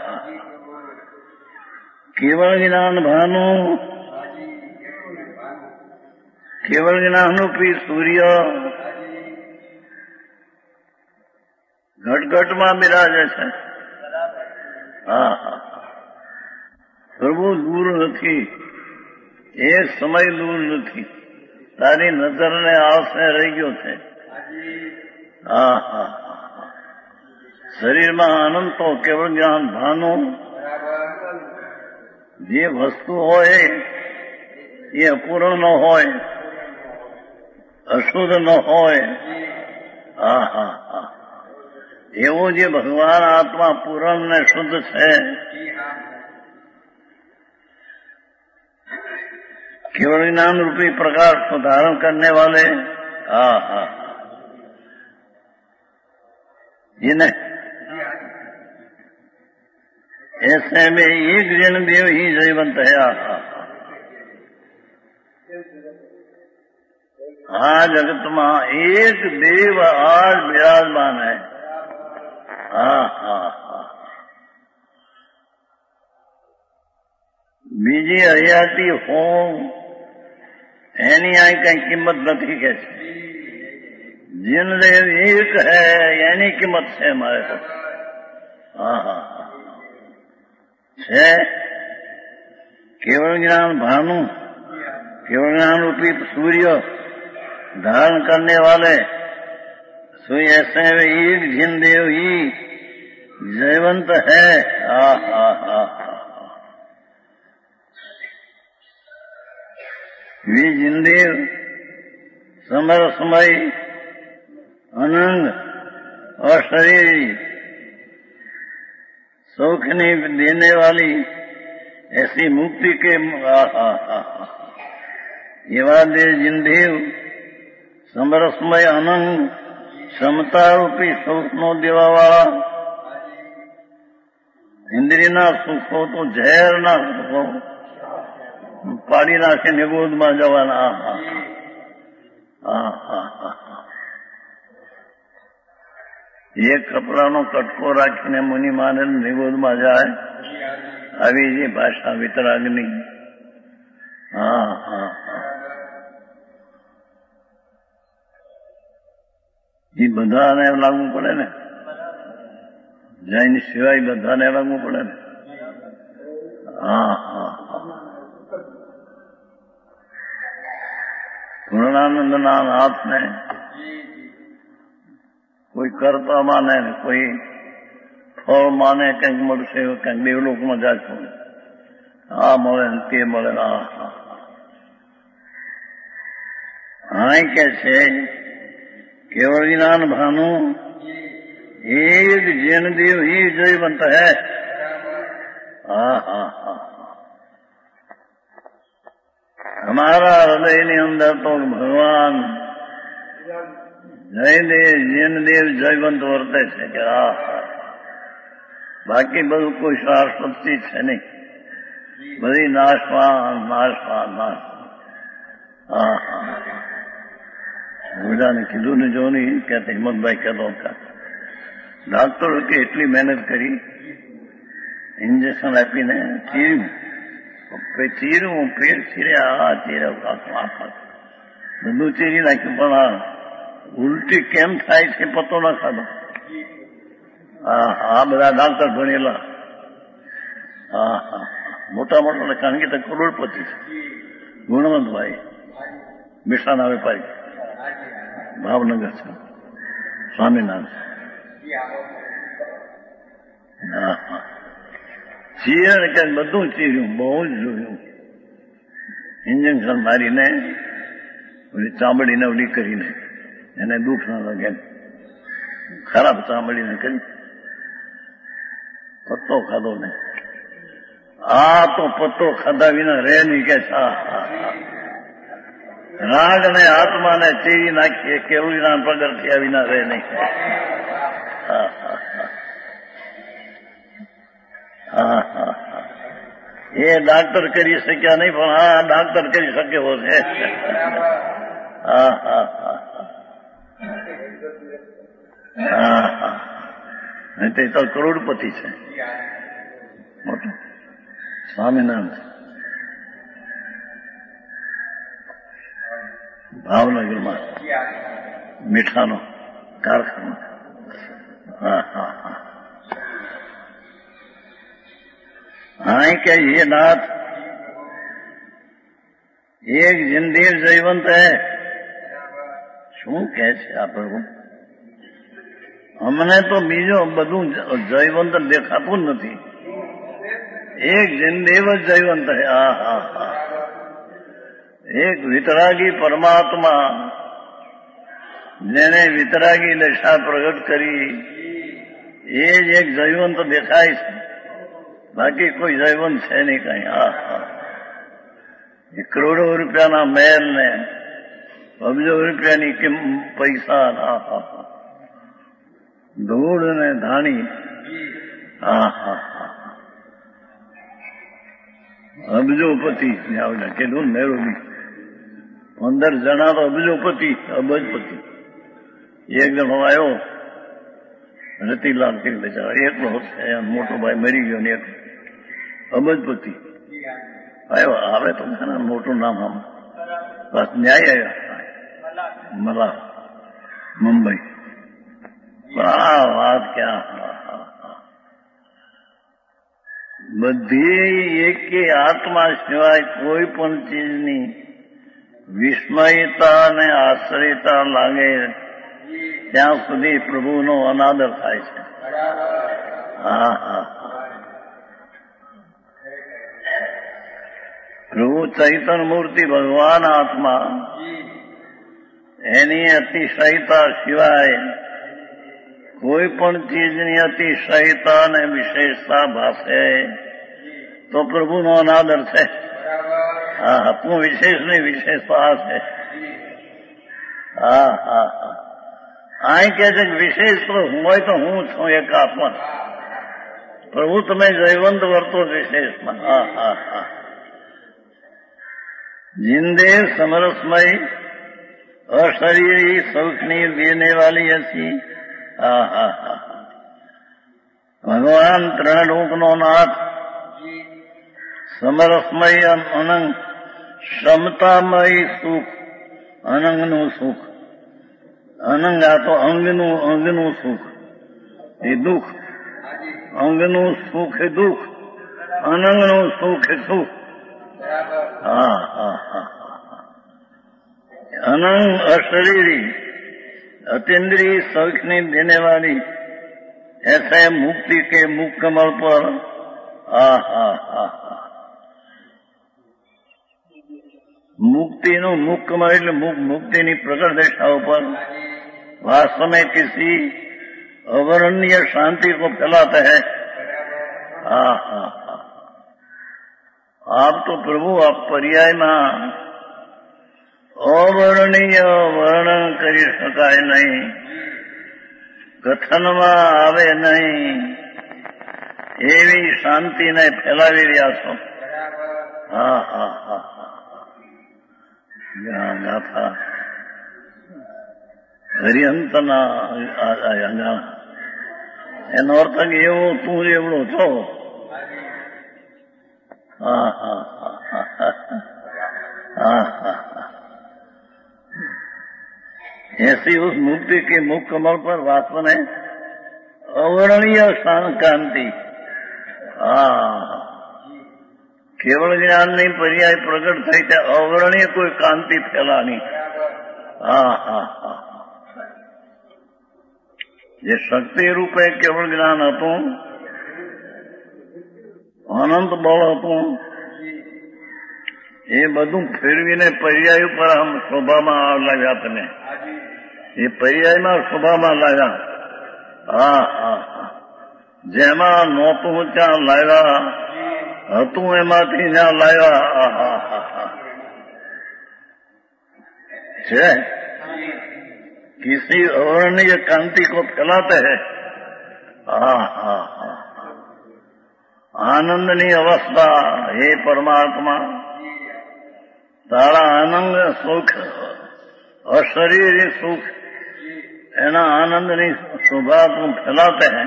केवल ज्ञान भानु, केवल ज्ञान रूपी सूर्य ઘટઘટમાં બિરાજે છે. હા હા પ્રભુ દૂર નથી, એ સમય દૂર નથી, તારી નજરને આસને રહી ગયો છે. હા હા શરીરમાં અનંતો કેવળ જ્ઞાન ભાનો. જે વસ્તુ હોય એ અપૂર્ણ ન હોય, અશુદ્ધ ન હોય. હા હા હા એવો જે ભગવાન આત્મા પૂરણ ને શુદ્ધ છે, केवल ज्ञान रूपी प्रकाश को धारण करने वाले. हाँ हाँ जिन्हें ऐसे में एक जन देव ही जयवंत है. हाँ जगत में एक देव आज विराजमान है. हाँ हाँ हाँ બીજી હયાતી હો એની આ કઈ કિંમત નથી કે છે. જીનદેવ એક હૈ એની કિંમત છે મારે તો. હા હા છે केवल ज्ञान भानु, केवल ज्ञान रूपी सूर्य धारण करने वाले सोई ऐसे एक जिनदेव ही जयवंत है. हा हा हा वे जिनदेव समर समय अनंग और शरीर सुख नहीं देने वाली ऐसी मुक्ति के एवा दे जिनदेव समरसमय अनंग क्षमता रूपी सुख नो देवा वाला. इंद्रियना सुखो तो ઝેર ના સુખો પાડી નાખે નિગોદમાં જવાના. એક કપડાનો કટકો રાખીને મુનિ માને નિગોદમાં જાય, આવી જે ભાષા વિતરાગની. હા હા એ બધાને લાગવું પડે ને, જૈન સિવાય બધાને લાગવું પડે ને. હા હા પૂર્ણાનંદના નાથને કોઈ કરતા માને ને કોઈ ફળ માને કંઈક મળશે, કંઈક દેવલોકમાં જાશું, આ મળે ને તે મળે. હા કે છે કેવળ જ્ઞાન ભાનું एक जैन देव ही जयवंत है. हमारा हृदयની અંદર તો ભગવાન જૈનદેવ જયવંત વર્તે છે કે બાકી બધું કોઈ શાશ્વતી છે નહીં, બધી નાશવાન. બધાને કીધું ને જો નહીં કહેતા હિંમતભાઈ કહેતો હતા ડાક્ટરો કે એટલી મહેનત કરી, ઇન્જેક્શન આપીને ચીર્યું, પેટ ચીર્યા, બધું ચીરી નાખ્યું, પણ આ ઉલટી કેમ થાય છે પતો ના ખાધો. આ બધા ડાક્ટર ભણેલા, મોટા મોટા, કારણ કે કરોડપતિ છે. ગુણવંતભાઈ મિષ્ટાના વેપારી ભાવનગર છે, સ્વામિનારાયણ. ચીરણ કે બધું ચીર્યું, બહુ જ જોયું. ઇન્જેક્શન મારીને ઓલી ચામડીને ઓલી કરીને એને દુઃખ ના લાગે, ખરાબ ચામડીને કરી પત્તો ખાધો ને. આ તો પત્તો ખાધા વિના રે નહીં કે રાગ ને આત્માને ચીરી નાખીએ, કેવું ના પ્રગટ થયા વિના રહે નહીં. એ ડાક્ટર કરી શક્યા નહીં, પણ આ ડાક્ટર કરી શક્યો છે. તે તો કરોડપતિ છે મોટો, સ્વામિનારાયણ ભાવનગરમાં મીઠાનો કારખાનો. હા કે ये नाथ एक जिंदेव जयवंत है. શું કહે છે આ પ્રભુ? અમને તો બીજો બધું જયવંત દેખાતું જ નથી, એક જિંદેવ જ જયવંત છે. એક વિતરાગી પરમાત્મા, જેને વિતરાગી દશા પ્રગટ કરી, એ જ એક જયવંત દેખાય છે, બાકી કોઈ જયવંત છે નહીં કઈ. એ કરોડો રૂપિયાના મહેલ ને અબજો રૂપિયાની પૈસા, ધૂળ ને ધાણી, અબજોપતિ કેટલું નેરોબી, 15 જણા તો અબજોપતિ, અબજપતિ. એક જણો આવ્યો રતિલાલ કે બેચારા એકલો છે, મોટો ભાઈ મરી ગયો ને એક અબજપતિ આવ્યો. આવે તો મોટું નામ આમ બસ ન્યાય આવ્યા મલા મુંબઈ. આ વાત ક્યાં, બધી એકે આત્મા સિવાય કોઈ પણ ચીજની વિસ્મયતા અને આશ્રયતા લાગે ત્યાં સુધી પ્રભુનો અનાદર થાય છે. પ્રભુ ચૈતન્ય મૂર્તિ ભગવાન આત્મા, એની અતિશયતા સિવાય કોઈ પણ ચીજની અતિશયતા અને વિશેષતા ભાષે તો પ્રભુનો અનાદર છે. આપણું વિશેષની વિશેષતા છે. આ કે છે કે વિશેષ તો હોય તો હું છું એક આત્મા. પ્રભુ તમે જયવંત વર્તો વિશેષમાં. जिंदेव समरसमय अशरीरी सौखनी देने वाली ऐसी. भगवान त्रण लोकनो नाथ, समरसमय अनंग, ક્ષમતામય સુખ, અનંગનું સુખ. અનંગ આ તો અંગનું સુખ એ દુઃખ, અંગનું સુખ એ દુઃખ, અનંગનું સુખ એ સુખ. अनंग अशरीरी अतीन्द्रिय सौख ने देने वाली ऐसे मुक्ति के मुख कमल पर मुक्तिનું મુખ કમળ એટલે મુક્તિની પ્રગટ દેખાવ પર वास्तव में किसी अवर्णनीय शांति को फैलाते हैं। आप तो प्रभु आप पर्याय में अवर्णनीय वर्णन કરી શકાય નહીં, કથનમાં આવે નહીં એવી શાંતિને ફેલાવી રહ્યા છો। ગાથા હરિહંતના એનો અર્થ કે એવો તું એવડો છો। ऐसी उस मुक्ति के मुख कमल पर वास्तव में अवर्णनीय कांति, केवल ज्ञान नहीं पर्याय प्रकट थई ते अवर्णनीय कोई कांति फैलानी। જે શક્તિ રૂપે કેવળ જ્ઞાન હતું, અનંત બળ હતું, એ બધું ફેરવીને પર્યાય ઉપર આમ શોભામાં લાવ્યા તમે। એ પર્યાયમાં શોભામાં લાવ્યા। જેમાં નહોતું ત્યાં લાવ્યા, હતું એમાંથી ત્યાં લાવ્યા। છે किसी अवर्णनीय कांति को फैलाते हैं। आनंदनी अवस्था, हे परमात्मा तारा आनंद सुख अशरीरी सुख एना आनंदनी शोभा को फैलाते हैं,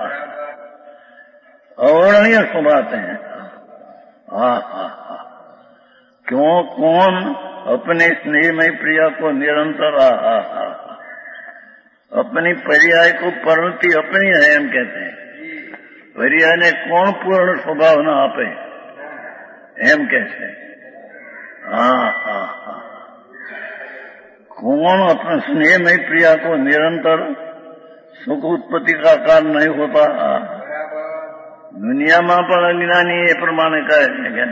अवर्णनीय शोभाते हैं। क्यों कौन अपने स्नेहमय प्रिया को निरंतर अपनी पर्याय को परिणति अपनी है एम कहते हैं। पर्याय ने कौन पूर्ण स्वभावना आपे एम कहते हैं। कौन अपने स्नेह में प्रिया को निरंतर सुख उत्पत्ति का कारण नहीं होता। दुनिया में पर अज्ञानी ये प्रमाण कहे।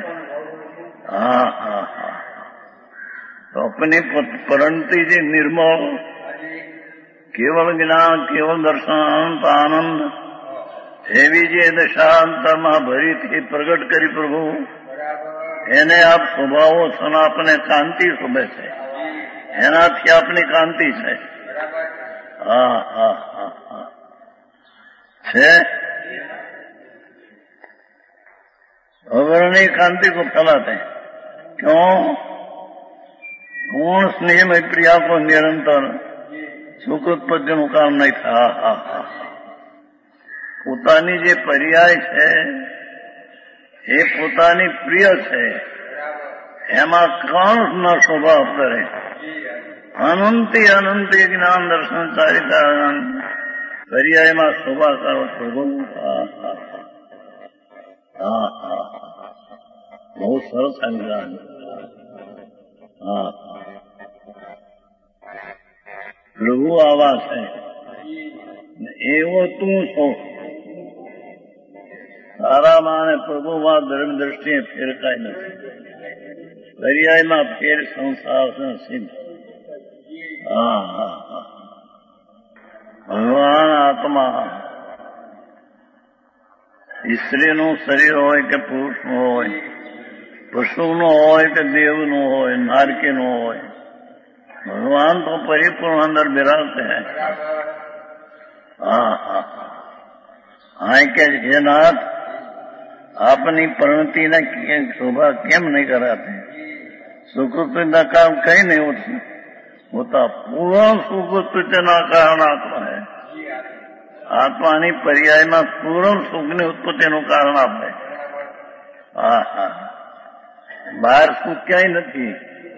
तो अपनी परिणति जी निर्मल केवल ज्ञान केवल दर्शन अनंत आनंद एवी जे दशांतरमा भरी थी प्रगट करी प्रभु એને આપ સ્વભાવો છો ને આપને કાંતિ શોભે છે, એનાથી આપની કાંતિ છે। છે अवर्णनीय कांति को फैलाते हैं। क्यों? पूर्ण स्नेह में प्रिया को निरंतर सुख उत्पत्ति નું કામ નહીં થાય। પોતાની જે પર્યાય છે એ પોતાની પ્રિય છે, એમાં કોણ ન સ્વભાવ કરે। અનંતી અનંતી જ્ઞાન દર્શન ચારિતા પર્યાયમાં શોભા કરો પ્રભુ। બહુ સરસ જ્ઞાન। પ્રભુ આવા છે, એવો તું છો। તારામાં અને પ્રભુમાં ધર્મ દ્રષ્ટિએ ફેર કાંઈ નથી। દરિયામાં ફેર સંસાર સિદ્ધ। ભગવાન આત્મા સ્ત્રીનું શરીર હોય કે પુરુષનું હોય, પશુનું હોય કે દેવનું હોય, નારકીનું હોય, भगवान तो परिपूर्ण अंदर विराजते हैं। के हे नाथ अपनी परिणति ने शोभा केम नहीं कराते। सुख उत्पत्ति काम कहीं नहीं होता। पूर्ण सुख उत्पत्ति कारण आत्मा है। आत्मा पर्याय में पूर्ण सुख की उत्पत्ति कारण आप है। बाहर सुख क्या ही नहीं।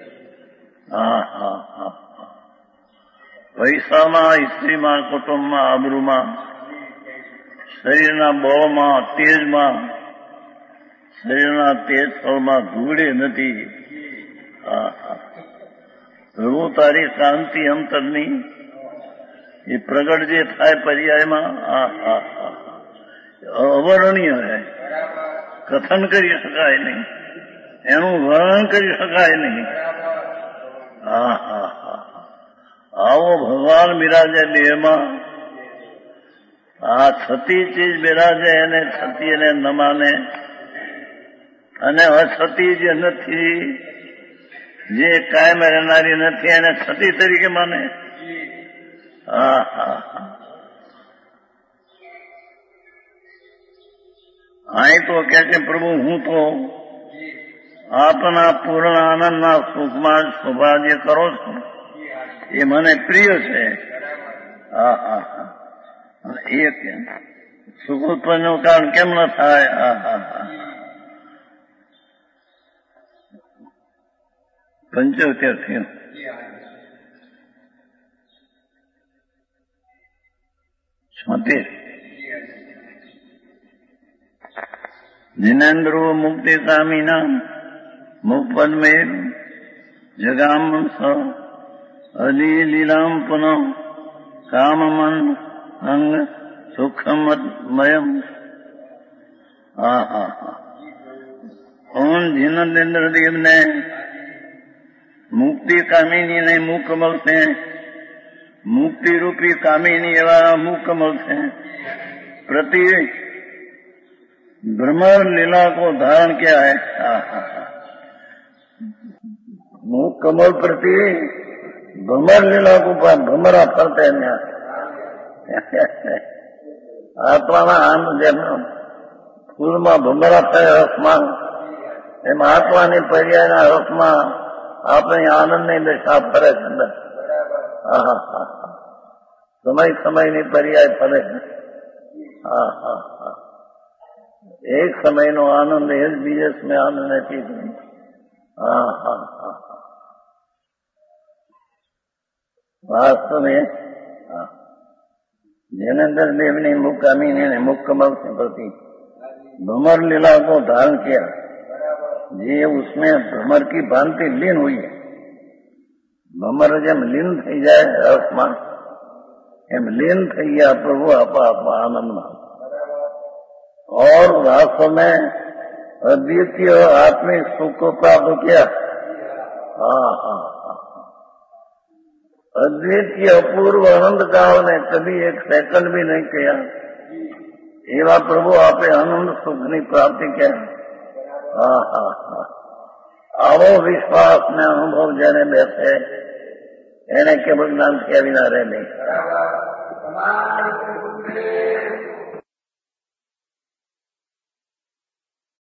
પૈસામાં, સ્ત્રીમાં, કુટુંબમાં, આબરૂમાં, શરીરના બળમાં, તેજમાં, શરીરના તેજ સ્થળમાં ધૂળે નથી। પ્રભુ તારી શાંતિ અંતરની એ પ્રગટ જે થાય પર્યાયમાં અવર્ણનીય છે, કથન કરી શકાય નહીં, એનું વર્ણન કરી શકાય નહીં. આવો ભગવાન બિરાજે દેહમાં. આ છતી ચીજ બિરાજે એને છતી એને ન માને, અને અછતી જે નથી, જે કાયમ રહેનારી નથી એને છતી તરીકે માને. અહીં તો કે છે પ્રભુ હું તો આપના પૂર્ણ આનંદના સુખમાં સૌભાગ્ય કરો છો, એ મને પ્રિય છે. એ કેમ સુખ ઉત્પન્નનું કારણ કેમ ન થાય? 75 થયું. जिनेन्द्रो मुक्ति कामिना मुपदमेर जगाम स अली लीलाम पुनः काममन अंग सुखमयम. ओम जिनेन्द्र देव ने मुक्ति कामिनी ने मुख कमल से मुक्ति रूपी कामिनी एवं मुख कमल से प्रति भ्रमर लीला को धारण किया है. मुख कमल प्रति भ्रमर लीला को भ्रमरा फरते हैं. आत्मा आनंद फूल में भ्रमरा थे रसमान एम आत्मा पर्याय रसमा अपने आनंद ने दशा फरे अंदर. समय समय ની पर्याय ફરે. एक समय નો આનંદ એ જ બીજે સમય આનંદ નથી. वास्तव में जिनेन्द्र देव ने मुक्कामिनी ने मुख कमल के प्रति भ्रमर लीला को धारण किया. ये उसमें भ्रमर की भांति लीन हुई है. भ्रमर जब लीन थी जाए रसमान एम लीन थी गया प्रभु आप आनंद में. और वास्तव में अद्वितीय आत्मिक सुख को प्राप्त किया. अद्वितीय अपूर्व अनंत काल ने कभी एक सेकंड भी नहीं किया. एवा प्रभु आपे आनंद सुख की प्राप्ति किया. आवो विश्वास ने अनुभव जेने बेसे એને કેવળ જ્ઞાન થી વિના રહે નહીં.